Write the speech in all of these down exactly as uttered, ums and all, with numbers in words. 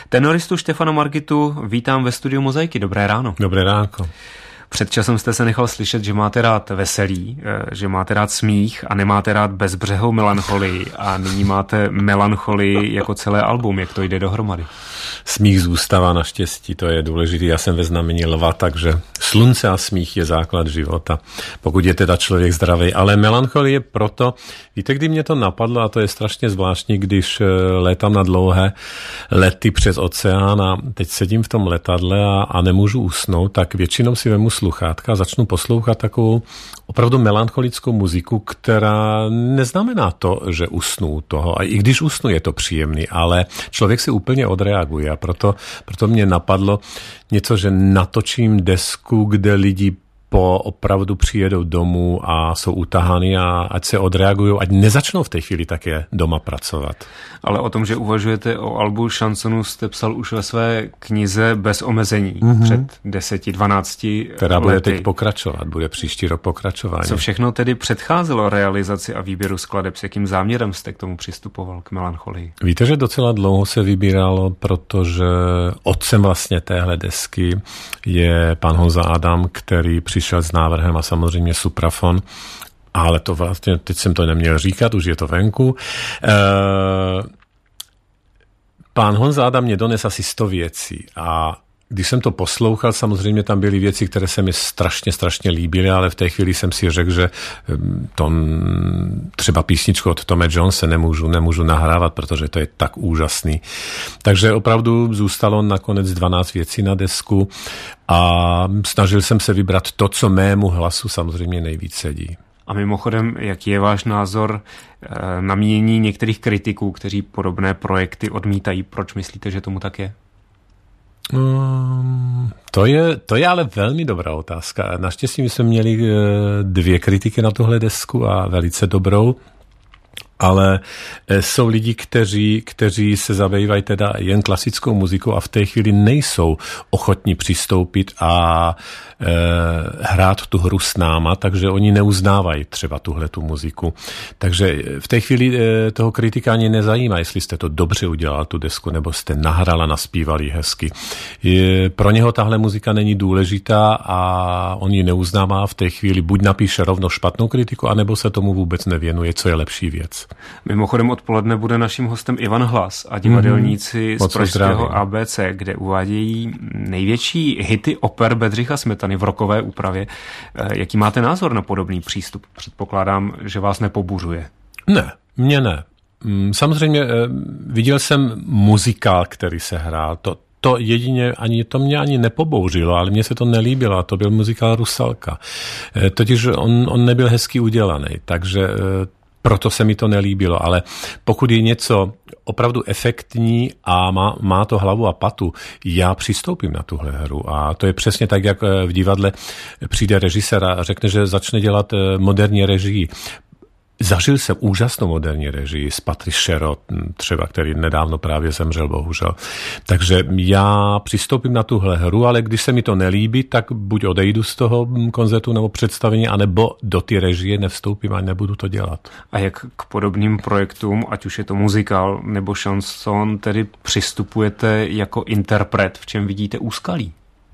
Tenoristu Štefana Margitu vítám ve studiu Mozaiky. Dobré ráno. Dobré ránko. Před časem jste se nechal slyšet, že máte rád veselí, že máte rád smích a nemáte rád bezbřehou melancholii a nyní máte melancholii jako celé album. Jak to jde dohromady? Smích zůstává naštěstí, to je důležité. Já jsem ve znamení lva, takže slunce a smích je základ života, pokud je teda člověk zdravý. Ale melancholie proto, víte, kdy mě to napadlo, a to je strašně zvláštní, když létám na dlouhé lety přes oceán a teď sedím v tom letadle a, a nemůžu usnout, tak většinou si vemu sluchátka a začnu poslouchat takovou opravdu melancholickou muziku, která neznamená to, že usnu toho. A i když usnu, je to příjemný, ale člověk si úplně odreaguje. A proto, proto mě napadlo něco, že natočím desku, kde lidi po opravdu přijedou domů a jsou utahaný a ať se odreagují, ať nezačnou v té chvíli také doma pracovat. Ale o tom, že uvažujete o albu šansonu, jste psal už ve své knize Bez omezení mm-hmm. před deseti, dvanácti Která bude lety. teď pokračovat, bude příští rok pokračování. Co všechno tedy předcházelo realizaci a výběru skladeb? S jakým záměrem jste k tomu přistupoval, k melancholii? Víte, že docela dlouho se vybíralo, protože otcem vlastně téhle desky je pan Honza Adam, který přišel s návrhem a samozřejmě Suprafon, ale to vlastně, teď jsem to neměl říkat, už je to venku. E, pán Honza Adam mě dones asi sto věcí a když jsem to poslouchal, samozřejmě tam byly věci, které se mi strašně, strašně líbily, ale v té chvíli jsem si řekl, že to třeba písničku od Toma Jonese nemůžu, nemůžu nahrávat, protože to je tak úžasný. Takže opravdu zůstalo nakonec dvanáct věcí na desku a snažil jsem se vybrat to, co mému hlasu samozřejmě nejvíc sedí. A mimochodem, jaký je váš názor na mínění některých kritiků, kteří podobné projekty odmítají? Proč myslíte, že tomu tak je? Um, to je, to je ale velmi dobrá otázka. Naštěstí my jsme měli dvě kritiky na tuhle desku a velice dobrou. Ale jsou lidi, kteří, kteří se zabývají teda jen klasickou muzikou a v té chvíli nejsou ochotní přistoupit a e, hrát tu hru s náma, takže oni neuznávají třeba tuhle tu muziku. Takže v té chvíli e, toho kritika ani nezajímá, jestli jste to dobře udělal, tu desku, nebo jste nahrala, naspívali hezky. Je, pro něho tahle muzika není důležitá a on ji neuznává v té chvíli, buď napíše rovno špatnou kritiku, anebo se tomu vůbec nevěnuje, co je lepší věc. Mimochodem odpoledne bude naším hostem Ivan Hlas a divadelníci mm-hmm. z pražského A B C, kde uvádějí největší hity oper Bedřicha Smetany v rockové úpravě. Jaký máte názor na podobný přístup? Předpokládám, že vás nepobuřuje. Ne, mě ne. Samozřejmě viděl jsem muzikál, který se hrál. To, to jedině, ani to mě ani nepobouřilo, ale mně se to nelíbilo. To byl muzikál Rusalka. Totiž on, on nebyl hezky udělaný, takže proto se mi to nelíbilo, ale pokud je něco opravdu efektní a má, má to hlavu a patu, já přistoupím na tuhle hru. A to je přesně tak, jak v divadle přijde režisér a řekne, že začne dělat moderní režii. Zažil jsem úžasnou moderní režii s Patrice Chéreau, třeba, který nedávno právě zemřel, bohužel. Takže já přistoupím na tuhle hru, ale když se mi to nelíbí, tak buď odejdu z toho koncertu nebo představení, anebo do ty režie nevstoupím a nebudu to dělat. A jak k podobným projektům, ať už je to muzikál nebo šanson, tedy přistupujete jako interpret, v čem vidíte úskalí?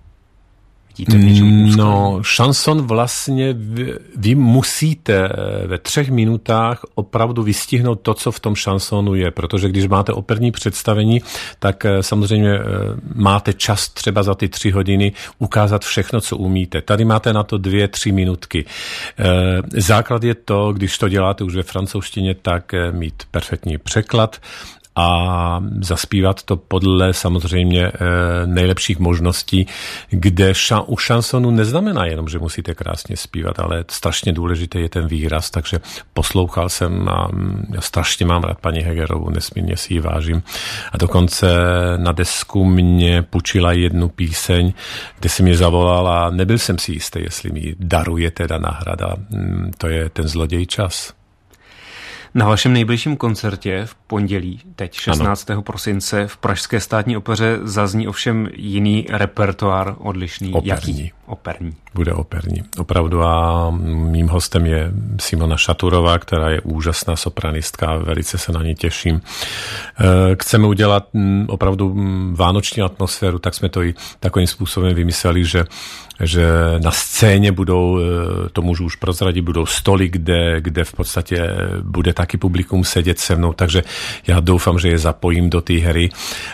No, šanson vlastně vy, vy musíte ve třech minutách opravdu vystihnout to, co v tom šansonu je, protože když máte operní představení, tak samozřejmě máte čas třeba za ty tři hodiny ukázat všechno, co umíte. Tady máte na to dvě, tři minutky. Základ je to, když to děláte už ve francouzštině, tak mít perfektní překlad a zaspívat to podle samozřejmě nejlepších možností, kde ša- u šansonu neznamená jenom, že musíte krásně zpívat, ale strašně důležité je ten výraz, takže poslouchal jsem a já strašně mám rád paní Hegerovou, nesmírně si ji vážím. A dokonce na desku mě půjčila jednu píseň, kde si mě zavolala a nebyl jsem si jistý, jestli mi daruje teda náhrada. To je Ten zloděj čas. Na vašem nejbližším koncertě v pondělí, teď šestnáctého prosince v Pražské státní opeře zazní ovšem jiný repertoár odlišný. Operní. Jaký? Operní. Bude operní. Opravdu a mým hostem je Simona Šaturová, která je úžasná sopranistka a velice se na ní těším. Chceme udělat opravdu vánoční atmosféru, tak jsme to i takovým způsobem vymysleli, že že na scéně budou, to můžu už prozradit, budou stoly, kde, kde v podstatě bude taky publikum sedět se mnou, takže já doufám, že je zapojím do té hry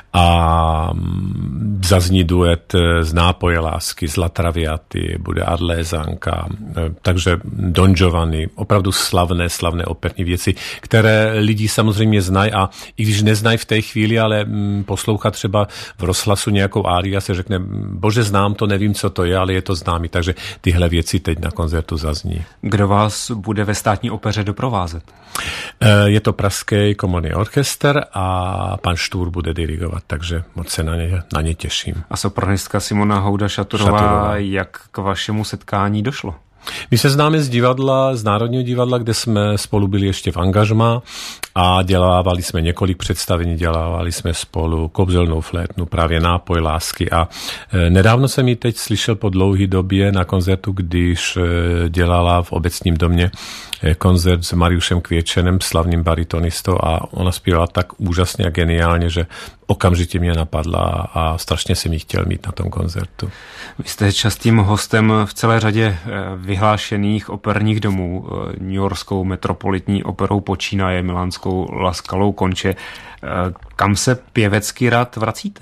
a zazní duet z Nápoje lásky, z La Traviaty, bude Adlézanka, takže Don Giovanni, opravdu slavné, slavné operní věci, které lidi samozřejmě znají a i když neznají v té chvíli, ale poslouchat třeba v rozhlasu nějakou árii a se řekne, bože, znám to, nevím, co to je, ale je to známý, takže tyhle věci teď na koncertu zazní. Kdo vás bude ve státní opeře doprovázet? Je to Pražský komorní orchestr a pan Štúr bude dirigovat, takže moc se na ně, na ně těším. A sopranistka Simona Houda Šaturová, Šaturová, jak k vašemu setkání došlo? My se známe z divadla, z Národního divadla, kde jsme spolu byli ještě v angažmá a dělávali jsme několik představení, dělávali jsme spolu Kobzelnou flétnu, právě Nápoj lásky a nedávno jsem ji teď slyšel po dlouhé době na koncertu, když dělala v Obecním domě koncert s Mariušem Kvěčenem, slavným baritonistou a ona zpívala tak úžasně a geniálně, že okamžitě mě napadla a strašně jsem ji chtěl mít na tom koncertu. Vy jste častým hostem v celé řadě vyhlášených operních domů. Newyorskou metropolitní operou počínaje, milánskou La Scalou konče. Kam se pěvecky rád vracíte?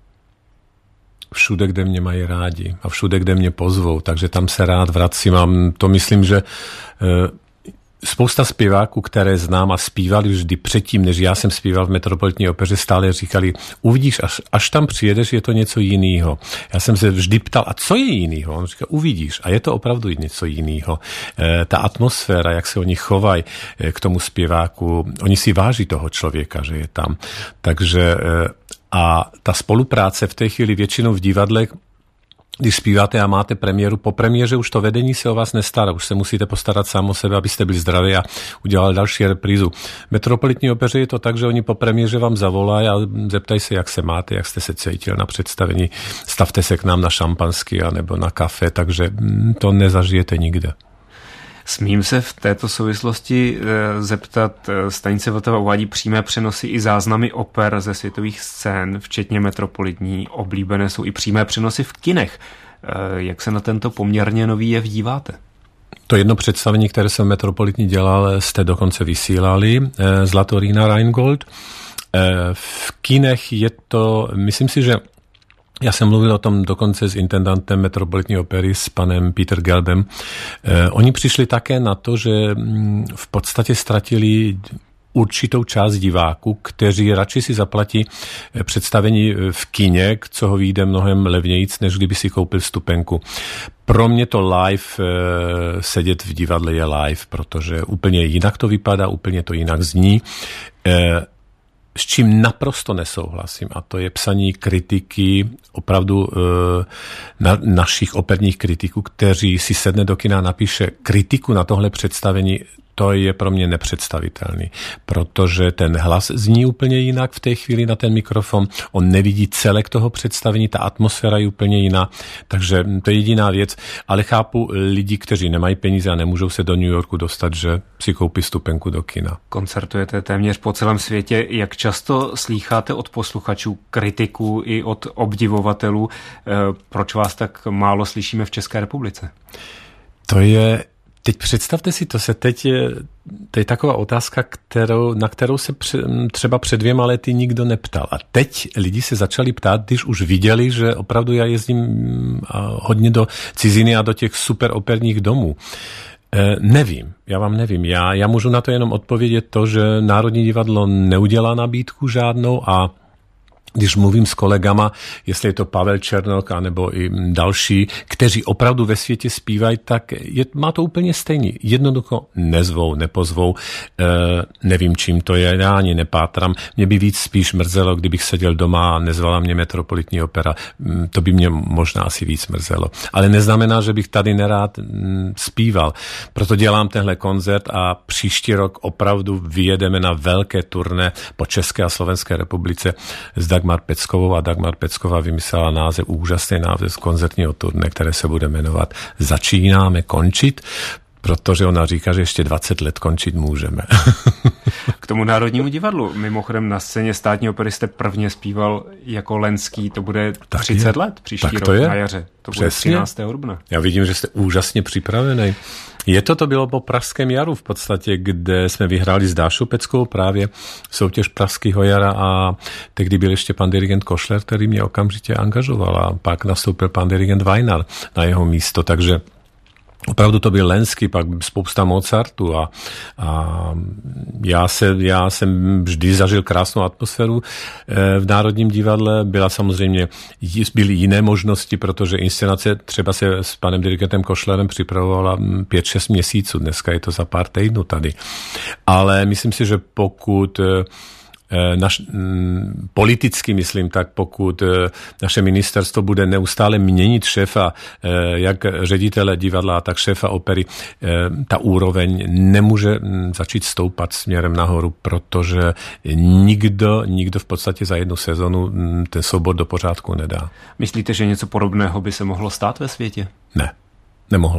Všude, kde mě mají rádi a všude, kde mě pozvou, takže tam se rád vracím a to myslím, že spousta zpěváků, které znám a zpívali vždy předtím, než já jsem zpíval v Metropolitní opeře, stále říkali, uvidíš, až, až tam přijedeš, je to něco jiného. Já jsem se vždy ptal, a co je jiného? On říká, uvidíš. A je to opravdu něco jiného. E, ta atmosféra, jak se oni chovají e, k tomu zpěváku, oni si váží toho člověka, že je tam. Takže e, a ta spolupráce v té chvíli většinou v divadle, když zpíváte a máte premiéru, po premiéře už to vedení se o vás nestará, už se musíte postarat sám o sebe, abyste byli zdraví a udělali další reprízu. V Metropolitní opeře je to tak, že oni po premiéře vám zavolají a zeptají se, jak se máte, jak jste se cítil na představení, stavte se k nám na šampansky nebo na kafe, takže to nezažijete nikde. Smím se v této souvislosti zeptat, stanice Vltava uvádí přímé přenosy i záznamy oper ze světových scén, včetně Metropolitní. Oblíbené jsou i přímé přenosy v kinech. Jak se na tento poměrně nový jev díváte? To jedno představení, které jsem Metropolitní dělal, jste dokonce vysílali, Zlatorína Rheingold. V kinech je to, myslím si, že já jsem mluvil o tom dokonce s intendantem Metropolitní opery, s panem Peter Gelbem. Eh, oni přišli také na to, že mm, v podstatě ztratili určitou část diváků, kteří radši si zaplatí představení v kině, co ho vyjde mnohem levnějíc, než kdyby si koupil vstupenku. Pro mě to live, sedět v divadle je live, protože úplně jinak to vypadá, úplně to jinak zní. S čím naprosto nesouhlasím, a to je psaní kritiky, opravdu na, našich operních kritiků, kteří si sedne do kina a napíše kritiku na tohle představení. To je pro mě nepředstavitelný, protože ten hlas zní úplně jinak v té chvíli na ten mikrofon, on nevidí celek toho představení, ta atmosféra je úplně jiná, takže to je jediná věc, ale chápu lidi, kteří nemají peníze a nemůžou se do New Yorku dostat, že si koupí vstupenku do kina. Koncertujete téměř po celém světě. Jak často slýcháte od posluchačů kritiku i od obdivovatelů? Proč vás tak málo slyšíme v České republice? To je Teď představte si to, se teď je, to je taková otázka, kterou, na kterou se pře, třeba před dvěma lety nikdo neptal. A teď lidi se začali ptát, když už viděli, že opravdu já jezdím hodně do ciziny a do těch super operních domů. E, nevím, já vám nevím. Já, já můžu na to jenom odpovědět to, že Národní divadlo neudělá nabídku žádnou a když mluvím s kolegama, jestli je to Pavel Černok, anebo i další, kteří opravdu ve světě zpívají, tak je, má to úplně stejný. Jednoducho nezvou, nepozvou, e, nevím, čím to je, já ani nepátram. Mě by víc spíš mrzelo, kdybych seděl doma a nezvala mě Metropolitní opera. To by mě možná asi víc mrzelo. Ale neznamená, že bych tady nerád zpíval. Proto dělám tenhle koncert a příští rok opravdu vyjedeme na velké turné po České a Slovenské republice s Dagmar Peckovou a Dagmar Pecková vymyslela název, úžasný název koncertního turné, které se bude jmenovat Začínáme končit, protože ona říká, že ještě dvacet let končit můžeme. K tomu Národnímu divadlu. Mimochodem na scéně Státní opery jste prvně zpíval jako Lenský, to bude tak třicet je. let příští tak rok to je. na jaře. To Přesně. bude třináctého dubna. Já vidím, že jste úžasně připravený. Je to, to bylo po Pražském jaru v podstatě, kde jsme vyhráli s Dášou Peckovou právě soutěž Pražského jara a tehdy byl ještě pan dirigent Košler, který mě okamžitě angažoval a pak nastoupil pan dirigent Vajnar na jeho místo, takže opravdu to byl Lenský, pak spousta Mozartu a, a já, se, já jsem vždy zažil krásnou atmosféru v Národním divadle. Byla samozřejmě, byly jiné možnosti, protože inscenace třeba se s panem dirigentem Košlerem připravovala pět šest měsíců. Dneska je to za pár týdnů tady. Ale myslím si, že pokud Naš, m, politicky myslím, tak pokud e, naše ministerstvo bude neustále měnit šéfa, e, jak ředitele divadla, tak šéfa opery, e, ta úroveň nemůže m, začít stoupat směrem nahoru, protože nikdo, nikdo v podstatě za jednu sezonu m, ten soubor do pořádku nedá. Myslíte, že něco podobného by se mohlo stát ve světě? Ne. Nemohlo.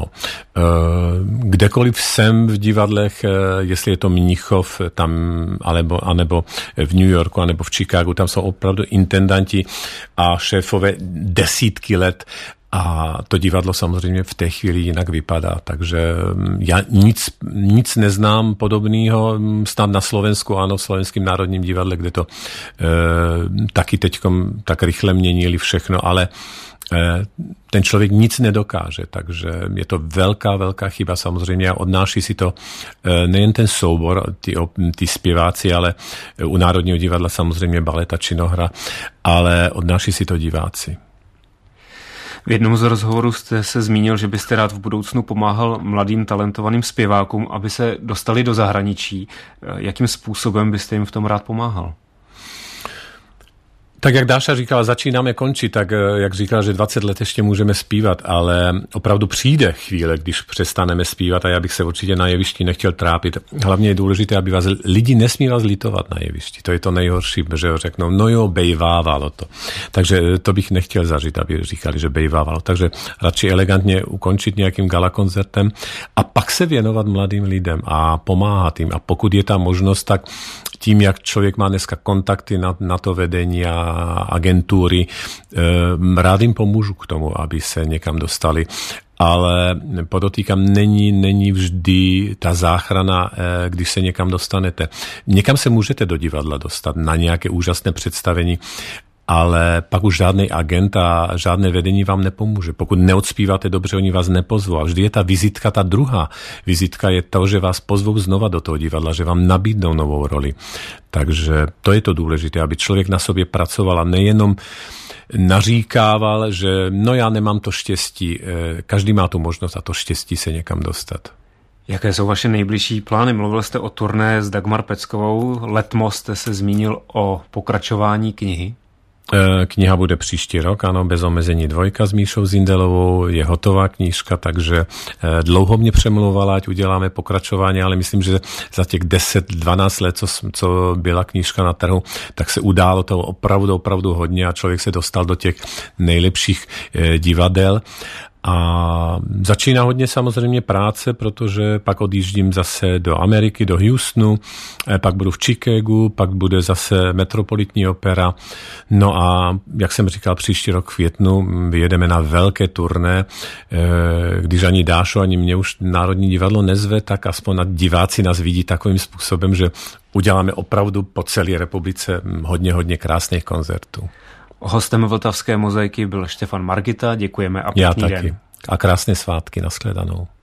Kdekoliv jsem v divadlech, jestli je to Mnichov, tam, alebo, anebo v New Yorku, anebo v Chicagu, tam jsou opravdu intendanti a šéfové desítky let a to divadlo samozřejmě v té chvíli jinak vypadá. Takže já nic, nic neznám podobného, snad na Slovensku, ano, v Slovenském národním divadle, kde to e, taky teďkom tak rychle měnili všechno, ale ten člověk nic nedokáže, takže je to velká, velká chyba samozřejmě a odnáší si to nejen ten soubor, ty, ty zpěváci, ale u Národního divadla samozřejmě baleta, činohra, ale odnáší si to diváci. V jednom z rozhovorů jste se zmínil, že byste rád v budoucnu pomáhal mladým talentovaným zpěvákům, aby se dostali do zahraničí. Jakým způsobem byste jim v tom rád pomáhal? Tak jak Dáša říkala, začínáme končit, tak jak říkala, že dvacet let ještě můžeme zpívat, ale opravdu přijde chvíle, když přestaneme zpívat a já bych se určitě na jevišti nechtěl trápit. Hlavně je důležité, aby vás lidi nesmí vás litovat na jevišti. To je to nejhorší, že řeknou, no jo, bejvávalo to. Takže to bych nechtěl zažít, aby říkali, že bejvávalo. Takže radši elegantně ukončit nějakým galakoncertem a pak se věnovat mladým lidem a pomáhat jim. A pokud je ta možnost, tak tím, jak člověk má dneska kontakty na, na to vedení a agentury, rád jim pomůžu k tomu, aby se někam dostali. Ale podotýkám, není, není vždy ta záchrana, když se někam dostanete. Někam se můžete do divadla dostat, na nějaké úžasné představení, ale pak už žádný agent a žádné vedení vám nepomůže. Pokud neodspíváte dobře, oni vás nepozvou. A vždy je ta vizitka, ta druhá vizitka je to, že vás pozvou znova do toho divadla, že vám nabídnou novou roli. Takže to je to důležité, aby člověk na sobě pracoval a nejenom naříkával, že no já nemám to štěstí. Každý má tu možnost a to štěstí se někam dostat. Jaké jsou vaše nejbližší plány? Mluvil jste o turné s Dagmar Peckovou, letmo jste se zmínil o pokračování knihy. Kniha bude příští rok, ano, Bez omezení dvojka s Míšou Zindelovou, je hotová knížka, takže dlouho mě přemlouvala, ať uděláme pokračování, ale myslím, že za těch deset dvanáct let, co, co byla knížka na trhu, tak se událo to opravdu, opravdu hodně a člověk se dostal do těch nejlepších divadel. A začíná hodně samozřejmě práce, protože pak odjíždím zase do Ameriky, do Houstonu, pak budu v Chicagu, pak bude zase Metropolitní opera. No a jak jsem říkal, příští rok v květnu vyjedeme na velké turné. Když ani Dášo, ani mě už Národní divadlo nezve, tak aspoň diváci nás vidí takovým způsobem, že uděláme opravdu po celé republice hodně, hodně krásných koncertů. Hostem Vltavské mozaiky byl Štefan Margita, děkujeme a pěkný Já taky. den. A krásné svátky, nashledanou.